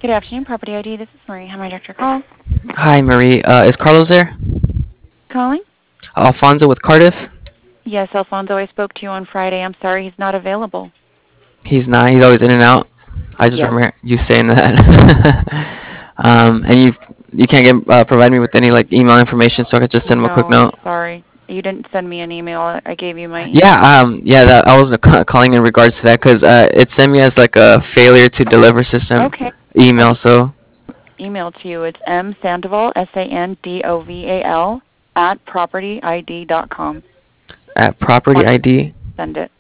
Good afternoon, Property ID. This is Marie. How may I direct your call? Hi, Marie. Is Carlos there? Calling? Alfonso with Cardiff? Yes, Alfonso, I spoke to you on Friday. I'm sorry he's not available. He's not. He's always in and out. I just Yes. remember you saying that. And you can't provide me with any like email information, so I could just send him a quick No, I'm note. sorry. You didn't send me an email. I gave you my email. Yeah. That I was calling in regards to that because it sent me as like a failure to deliver system Okay. I email. can So email to you. It's msandoval, Sandoval, at propertyid.com. at Want send it.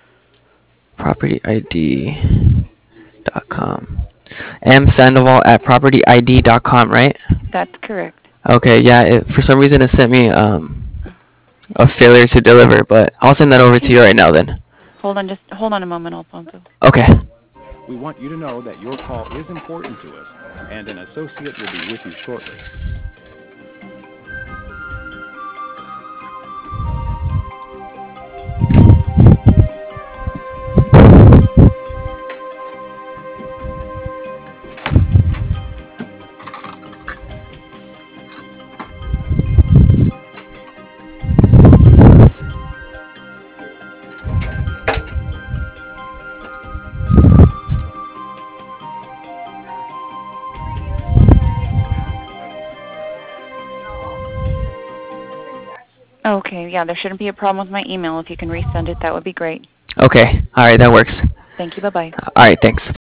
propertyid.com. Sandoval at propertyid.com, right? That's correct. Okay, yeah. For some reason, it sent me a failure to deliver, but I'll send that over to Okay. you right now then. Just hold on a moment, Alfonso. Okay. We want you to know that your call is important to us, and an associate will be with you shortly. Okay, yeah, there shouldn't be a problem with my email. If you can resend it, that would be great. Okay. All right, that works. Thank you. Bye-bye. All right, thanks.